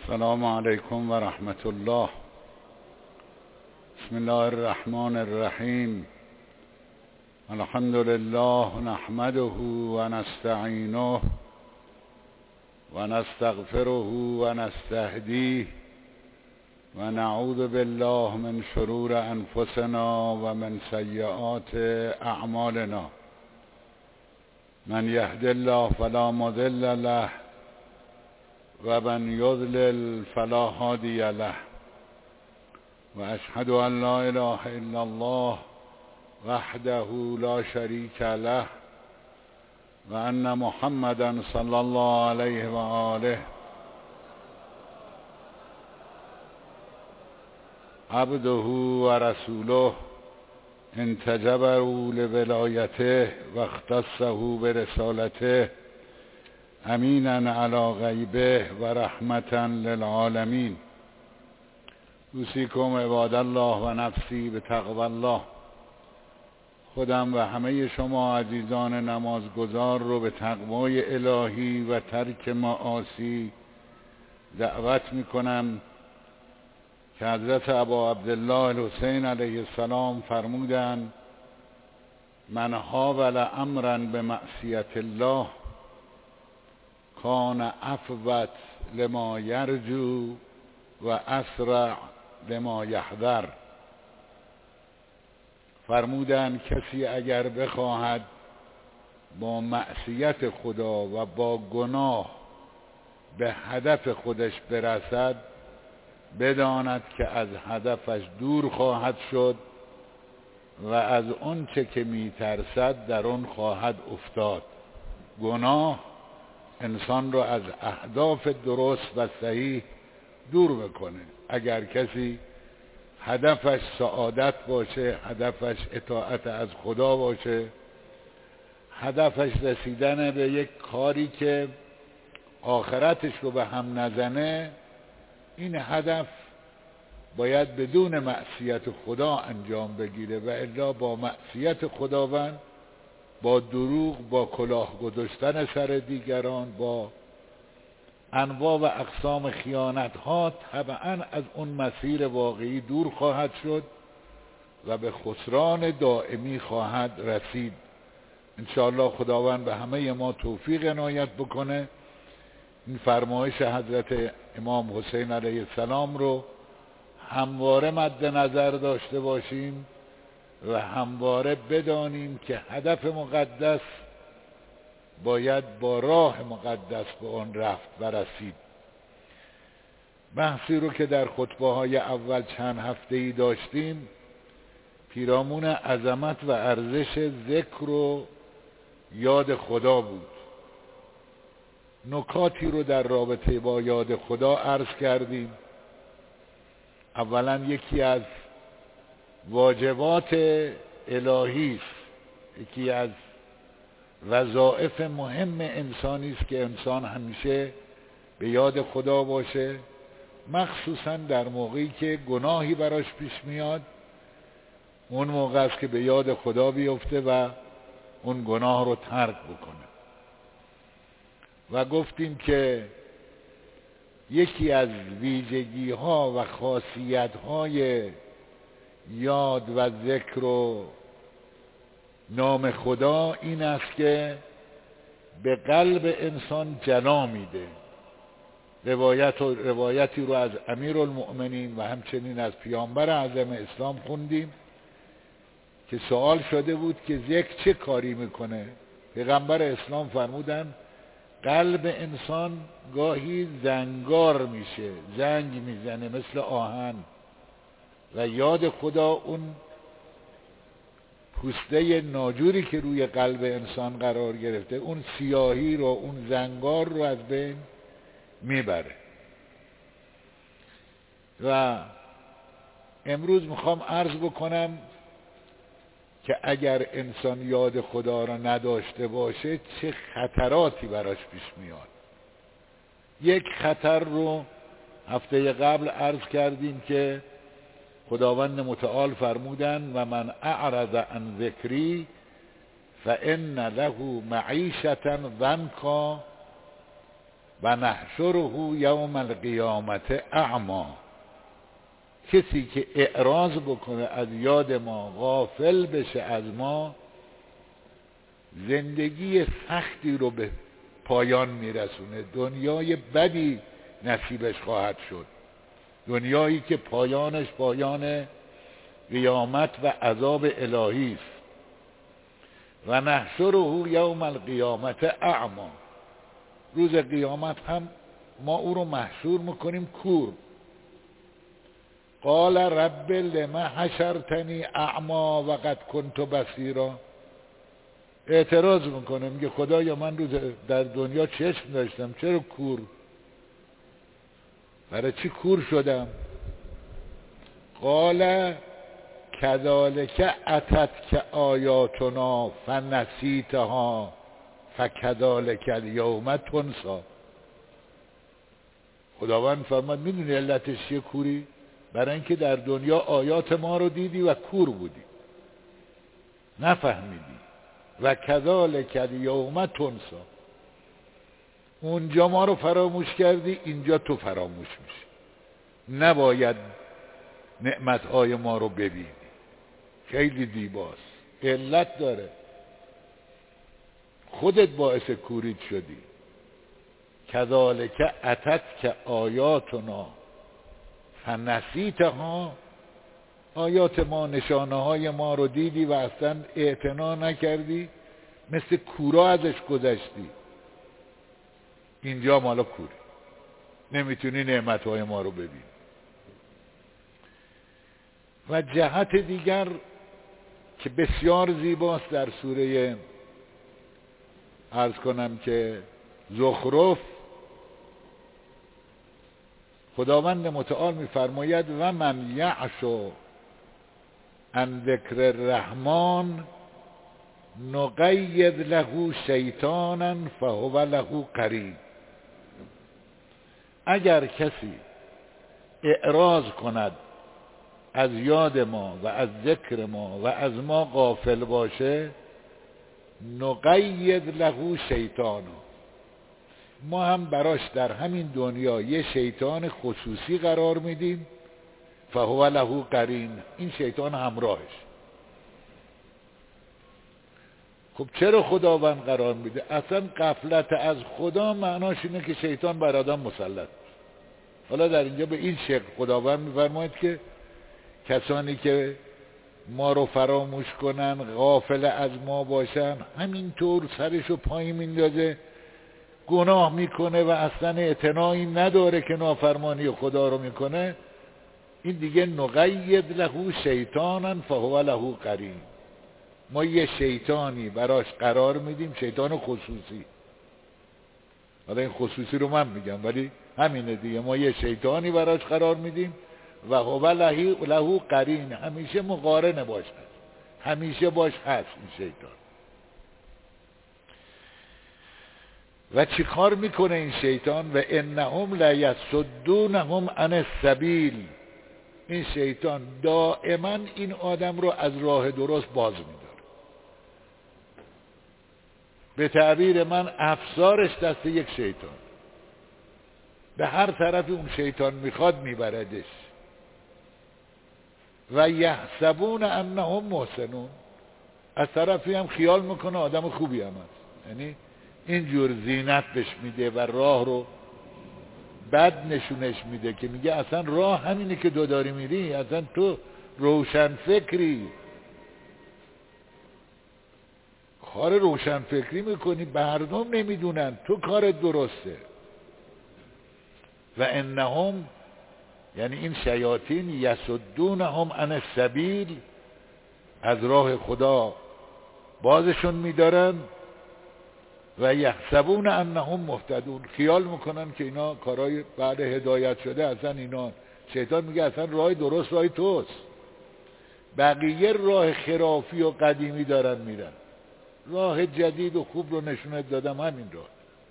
السلام علیکم و رحمت الله. بسم الله الرحمن الرحیم. الحمد لله نحمده و نستعینه و نستغفره و نستهدیه و نعوذ بالله من شرور انفسنا و من سیئات اعمالنا. من یهد الله فلا مضل له و من یضلل فلا هادی له و اشهد ان لا اله الا الله وحده لا شریک له و ان محمدا صلی الله علیه و آله عبده و رسوله انتجبوا لولایته و اختصه برسالته امیناً علی غیبه و رحمتاً للعالمین. اوصیکم عباد الله و نفسی بتقوی الله. خودم و همه شما عزیزان نمازگزار رو به تقوای الهی و ترک معاصی دعوت میکنم که حضرت ابا عبدالله الحسین علیه السلام فرمودند: من حاول امرا بمعصیت الله کان افوت لما یرجو و اسرع لما یحذر. فرمودند کسی اگر بخواهد با معصیت خدا و با گناه به هدف خودش برسد، بداند که از هدفش دور خواهد شد و از اون چه که میترسد در اون خواهد افتاد. گناه انسان رو از اهداف درست و صحیح دور میکنه. اگر کسی هدفش سعادت باشه، هدفش اطاعت از خدا باشه، هدفش رسیدن به یک کاری که آخرتش رو به هم نزنه، این هدف باید بدون معصیت خدا انجام بگیره و الا با معصیت خداوند، با دروغ، با کلاه گذاشتن سر دیگران، با انواع و اقسام خیانت ها طبعا از اون مسیر واقعی دور خواهد شد و به خسران دائمی خواهد رسید. انشاءالله خداوند به همه ما توفیق عنایت بکنه. این فرمایش حضرت امام حسین علیه السلام رو همواره مد نظر داشته باشیم و همواره بدانیم که هدف مقدس باید با راه مقدس به آن رفت و رسید. بحثی رو که در خطبه های اول چند هفته‌ای داشتیم پیرامون عظمت و ارزش ذکر و یاد خدا بود. نکاتی رو در رابطه با یاد خدا عرض کردیم. اولا یکی از واجبات الهی است، یکی از وظایف مهم انسانی است که انسان همیشه به یاد خدا باشه، مخصوصا در موقعی که گناهی براش پیش میاد. اون موقع است که به یاد خدا بیفته و اون گناه رو ترک بکنه. و گفتیم که یکی از ویژگی ها و خاصیت های یاد و ذکر و نام خدا این است که به قلب انسان جلا میده. روایتی رو از امیرالمؤمنین و همچنین از پیامبر اعظم اسلام خوندیم که سوال شده بود که ذکر چه کاری میکنه. پیغمبر اسلام فرمودن قلب انسان گاهی زنگار میشه، زنگ میزنه مثل آهن، و یاد خدا اون پوسته ناجوری که روی قلب انسان قرار گرفته، اون سیاهی رو، اون زنگار رو از بین میبره. و امروز میخوام عرض بکنم که اگر انسان یاد خدا را نداشته باشه چه خطراتی براش پیش میاد. یک خطر رو هفته قبل عرض کردیم که خداوند متعال فرمودن و من اعرض عن ذکری فان له معیشة ضنکا و نحشره یوم القیامت اعما. کسی که اعراض بکنه از یاد ما، غافل بشه از ما، زندگی سختی رو به پایان میرسونه، دنیای بدی نصیبش خواهد شد، دنیایی که پایانش پایان قیامت و عذاب الهی است. و نحشره یوم القیامت اعما، روز قیامت هم ما او رو محشور میکنیم کور. قال رب لما حشرتنی اعما وقد کنت بصیرا. اعتراض میکنه، میگه خدایا من روز در دنیا چشم داشتم، چرا کور؟ برای چی کور شدم؟ قال کذالک اتتک آیاتنا فنسیتها فکذالک الیوم تنسی. خداوند فرمود میدونی علتش چیه کوری؟ برای اینکه در دنیا آیات ما رو دیدی و کور بودی، نفهمیدی. و کذالک الیوم تنسی، اونجا ما رو فراموش کردی، اینجا تو فراموش میشی. نباید نعمتهای ما رو ببینی، خیلی دیباست، علت داره، خودت باعث کورید شدی. کذالک اتتک آیاتنا فنسیتها، آیات ما، نشانه های ما رو دیدی و اصلا اعتنا نکردی، مثل کورا ازش گذشتی. اینجا مالا کوری، نمیتونی نعمتهای ما رو ببینی. و جهت دیگر که بسیار زیباست در سوره عرض کنم که زخرف، خداوند متعال میفرماید و من یعش عن ذکر الرحمن نقید له شیطانا فهو له قرین. اگر کسی اعراض کند از یاد ما و از ذکر ما و از ما غافل باشه، نقید له شیطانا، ما هم براش در همین دنیا یه شیطان خصوصی قرار میدیم، فهو له قرین، این شیطان همراهش. خب چرا خداوند قرار میده؟ اصلا غفلت از خدا معناش اینه که شیطان بر آدم مسلط. حالا در اینجا به این شکل خداوند میفرماید که کسانی که ما رو فراموش کنن، غافل از ما باشن، همینطور سرشو پایین میندازه، گناه میکنه و اصلا اعتنایی نداره که نافرمانی خدا رو میکنه، این دیگه نقید له شیطانا فهو له قرین. ما یه شیطانی براش قرار میدیم، شیطان خصوصی. حالا این خصوصی رو من میگم ولی همینه دیگه، ما یه شیطانی براش قرار میدیم و هو له قرین، همیشه مقارنه باش هست، همیشه باش هست این شیطان. و چی کار میکنه این شیطان؟ و انهم لیصدونهم عن السبیل، این شیطان دائما این آدم رو از راه درست باز میداره. به تعبیر من افسارش دست یک شیطان، به هر طرف اون شیطان میخواد میبردش. و یحسبون انهم محسنون، از طرفی هم خیال میکنه آدم خوبی هم هست، یعنی اینجور زینت بهش میده و راه رو بد نشونش میده که میگه اصلا راه همینه که تو داری میری، اصلا تو روشن فکری، کار روشن فکری میکنی، مردم نمیدونن تو کار درسته. و انهم، یعنی این شیاطین، یصدونهم عن السبیل، از راه خدا بازشون میدارن. و یحسبون انهم مهتدون، خیال میکنن که اینا کارهای بعد هدایت شده، اصلا اینا، شیطان میگه اصلا راه درست راه توست، بقیه راه خرافی و قدیمی دارن میرن، راه جدید و خوب رو نشونت دادم، همین راه.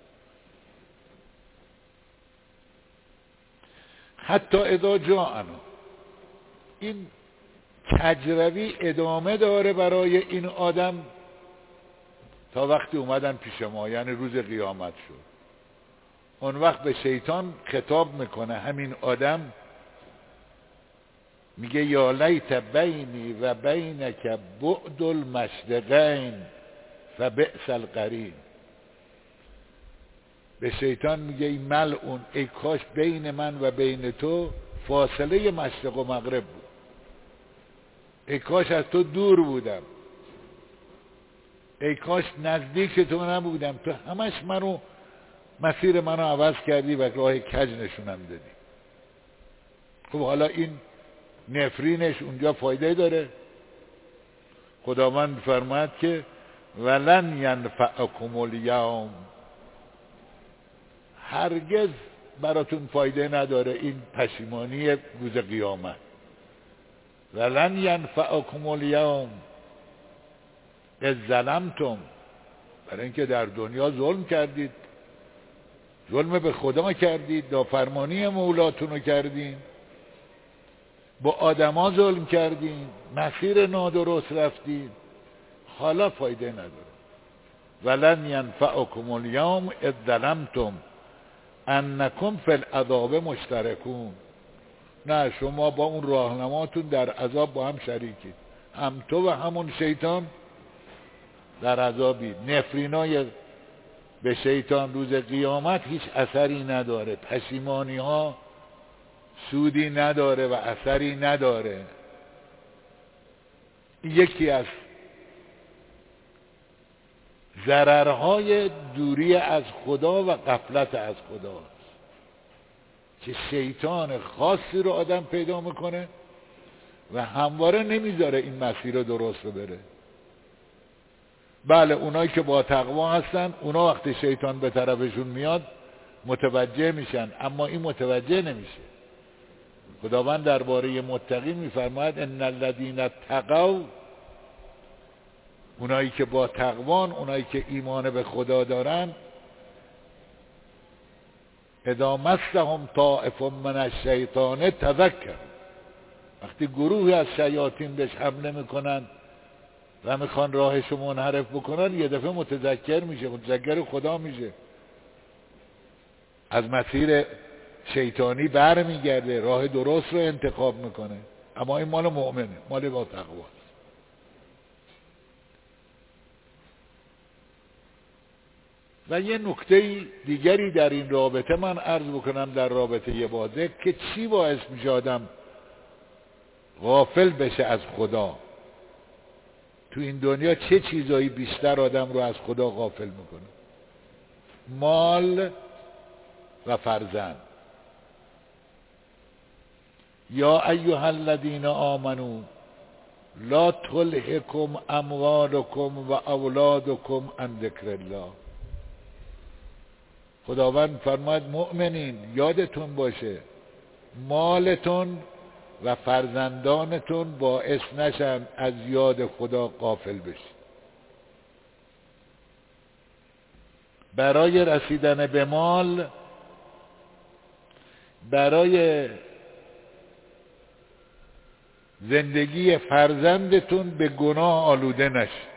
حتی اذا جاءنا، این کجروی ادامه داره برای این آدم تا وقتی اومدن پیش ما، یعنی روز قیامت شد. اون وقت به شیطان خطاب میکنه همین آدم، میگه یا لیت بینی و بینک بعد المشرقین فبئس القرین. به شیطان میگه ای ملعون، ای کاش بین من و بین تو فاصله مشرق و مغرب بود، ای کاش از تو دور بودم، ای کاش نزدیک تو نبودم، تو همش مسیر منو عوض کردی و راه کج نشونم دادی. خب حالا این نفرینش اونجا فایده داره؟ خداوند فرماید که ولن ینفعکم الیوم، هرگز براتون فایده نداره این پشیمانی روز قیامت. ولن ینفعکم الیوم اذ ظلمتم، برای اینکه در دنیا ظلم کردید، ظلم به خدا کردید، نافرمانی مولاتون رو کردین، با آدما ظلم کردین، مسیر نادرست رفتین، حالا فایده نداره. ولن ینفعکم الیوم اذ ظلمتم انکم فی العذاب مشترکون. نه، شما با اون راهنماتون در عذاب با هم شریکید، هم تو و همون شیطان در عذابی. نفرینای به شیطان روز قیامت هیچ اثری نداره، پشیمانی ها سودی نداره و اثری نداره. یکی از ضررهای دوری از خدا و غفلت از خداست که شیطان خاصی رو آدم پیدا میکنه و همواره نمیذاره این مسیر رو درست رو بره. بله، اونایی که با تقوا هستن، اونا وقتی شیطان به طرفشون میاد متوجه میشن، اما این متوجه نمیشه. خداوند درباره متقین میفرماید ان الذین اتقوا، اونایی که با تقوان، اونایی که ایمان به خدا دارن، اذا مسهم طائف من الشیطان تذکر، وقتی گروهی از شیاطین بهش حمله میکنن و میخوان راهشو منحرف بکنن، یه دفعه متذکر میشه، متذکر خدا میشه، از مسیر شیطانی بر میگرده، راه درست رو انتخاب میکنه. اما این مال مؤمنه، مال با تقواست. و یه نکته دیگری در این رابطه من عرض بکنم، در رابطه با ذکر، که چی باعث میشه آدم غافل بشه از خدا. تو این دنیا چه چیزایی بیشتر آدم رو از خدا غافل میکنه؟ مال و فرزند. یا ایها الذین آمنو لا تلهکم اموالکم و اولادکم عن ذکر الله. خداوند فرماید مؤمنین یادتون باشه مالتون و فرزندانتون باعث نشن از یاد خدا غافل بشید. برای رسیدن به مال، برای زندگی فرزندتون به گناه آلوده نشید.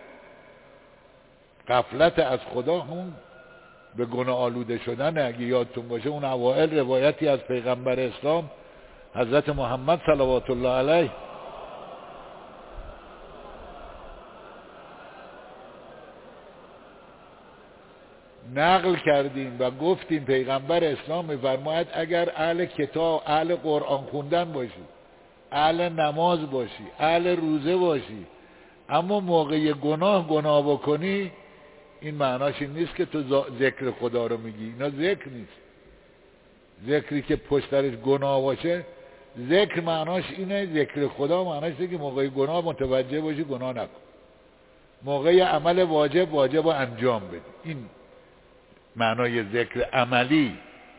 غفلت از خدا هم به گناه آلوده شدن. اگه یادتون باشه اون اوائل روایتی از پیغمبر اسلام حضرت محمد صلوات الله علیه نقل کردیم و گفتیم پیغمبر اسلام می‌فرماید اگر اهل کتاب، اهل قرآن خوندن باشی، اهل نماز باشی، اهل روزه باشی، اما موقع گناه بکنی، این معناش این نیست که تو ذکر خدا رو میگی. اینا ذکر نیست. ذکری که پشترش گناه باشه، ذکر معناش اینه، ذکر خدا معناش اینه که موقع گناه متوجه باشی گناه نکن، موقع عمل واجب انجام بدی. این معنای ذکر عملی.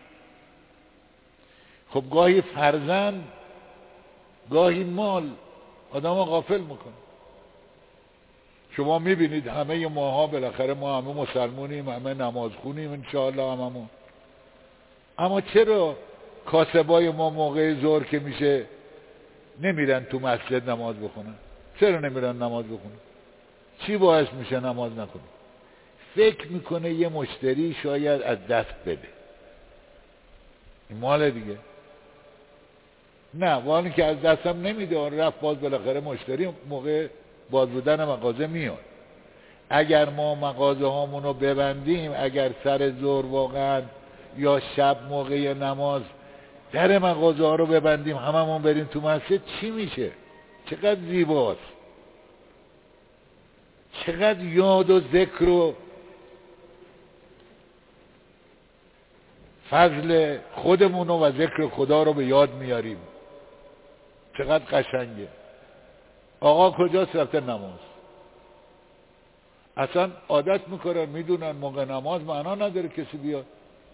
خب گاهی فرزند، گاهی مال آدم غافل میکنه. شما میبینید همه ماها بالاخره ما همه مسلمونیم، همه نماز خونیم انشاءالله هممون، اما چرا کاسبای ما موقع ظهر که میشه نمیرن تو مسجد نماز بخونن؟ چرا نمیرن نماز بخونن؟ چی باعث میشه نماز نکنه؟ فکر میکنه یه مشتری شاید از دست بده، این مال دیگه. نه وانی که از دستم نمیده، رفت باز بالاخره مشتری موقع باز بودن مغازه میاد. اگر ما مغازه هامون رو ببندیم، اگر سر ظهر واقعا یا شب موقع نماز در مغازه ها رو ببندیم، هممون بریم تو مسجد، چی میشه؟ چقدر زیباست، چقدر یاد و ذکر و فضل خودمون و ذکر خدا رو به یاد میاریم، چقدر قشنگه. آقا کجاست؟ رفته نماز. اصلا عادت میکنن، میدونن موقع نماز معنا نداره کسی بیاد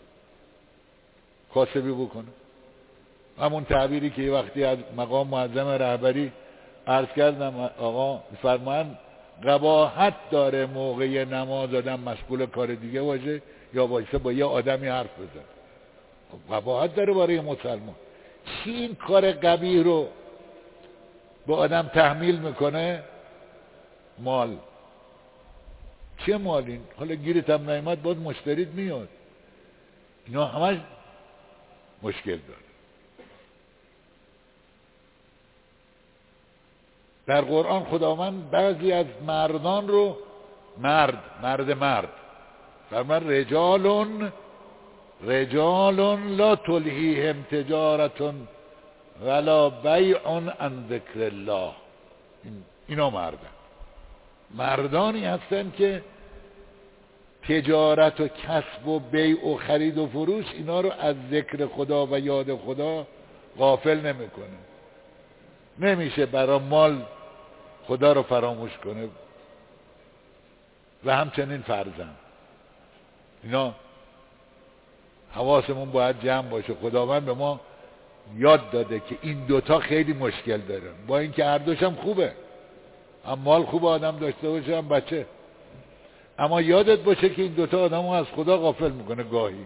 کاسبی بکنه. همون تعبیری که یه وقتی از مقام معظم رهبری عرض کردم، آقا فرمان قباحت داره موقع نماز آدم مشغول کار دیگه باشه یا وایسه با یه آدمی حرف بزن. قباحت داره برای مسلمان. چی این کار قبیح رو به آدم تحمیل میکنه؟ مال. چه مالین؟ حالا گیرت هم نایمد باز مشتریت میاد. اینا همش مشکل داره. در قرآن خداوند بعضی از مردان رو مرد فرمان رجال لا تلهیهم تجارت ولا بیع عن ذکر الله. اینا مردانی هستن که تجارت و کسب و بیع و خرید و فروش اینا رو از ذکر خدا و یاد خدا غافل نمیکنه. نمیشه برای مال خدا رو فراموش کنه. و همچنین فرزند. اینا حواسمون باید جمع باشه. خداوند به ما یاد داده که این دوتا خیلی مشکل دارن، با اینکه هر دوشم خوبه، هم مال خوب آدم داشته باشه هم بچه، اما یادت باشه که این دوتا آدمو از خدا غافل میکنه. گاهی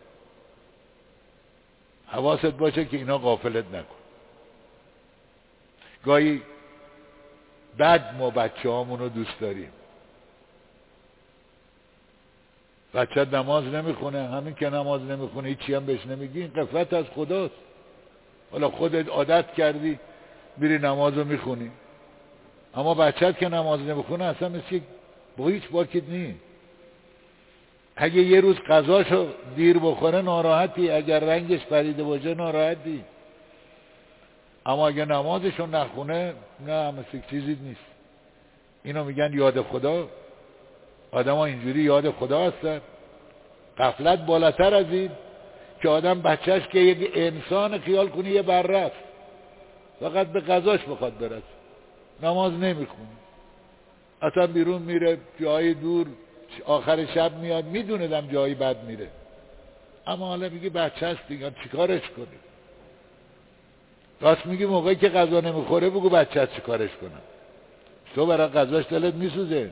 حواست باشه که اینا غافلت نکن. گاهی بعد ما بچه هامونو دوست داریم، بچه نماز نمیخونه، همین که نماز نمیخونه هیچی هم بهش نمیگی، این غفلت از خداست. حالا خودت عادت کردی میری نمازو میخونی، اما بچه‌ت که نماز نمیخونه اصلا مثل با هیچ باکت نی. اگه یه روز غذاشو دیر بخوره ناراحتی، اگر رنگش پریده باشه ناراحتی، اما اگه نمازشو نخونه نه، مثل چیزی نیست. اینو میگن یاد خدا. آدم ها اینجوری یاد خدا هستن. غفلت بالاتر از این که آدم بچهش که یک انسان خیال کنی یه بره است، فقط به غذاش بخواد برسه، نماز نمیخونه، اصلا بیرون میره جای دور، آخر شب میاد، میدوندم جایی بد میره، اما حالا میگه بچه هست دیگه چیکارش کنی؟ راست میگی موقعی که غذا نمیخوره بگو بچه هست چیکارش کنم، تو برای غذاش دلت میسوزه.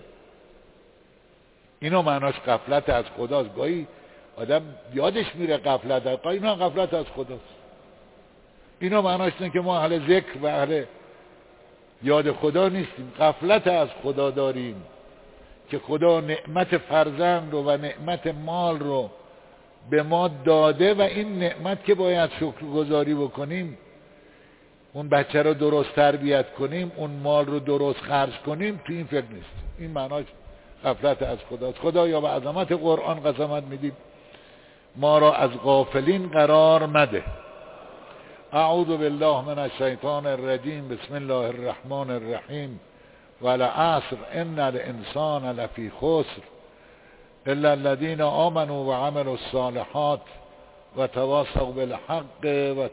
اینو معناش غفلت از خداست. گاهی آدم یادش میره غفلت از خدا، اینا غفلت از خداست. اینو معناش اینه که ما اهل ذکر و اهل یاد خدا نیستیم، غفلت از خدا داریم که خدا نعمت فرزند رو و نعمت مال رو به ما داده و این نعمت که باید شکرگزاری بکنیم، اون بچه رو درست تربیت کنیم، اون مال رو درست خرج کنیم، تو این فکر نیست. این معناش غفلت از خداست. خدا یا به عظمت قرآن قسمت میدیم ما را از غافلین قرار مده. اعوذ بالله من الشیطان الرجیم. بسم الله الرحمن الرحیم. والعصر ان الانسان لفی خسر الا الذين آمنوا وعملوا الصالحات وتواصوا بالحق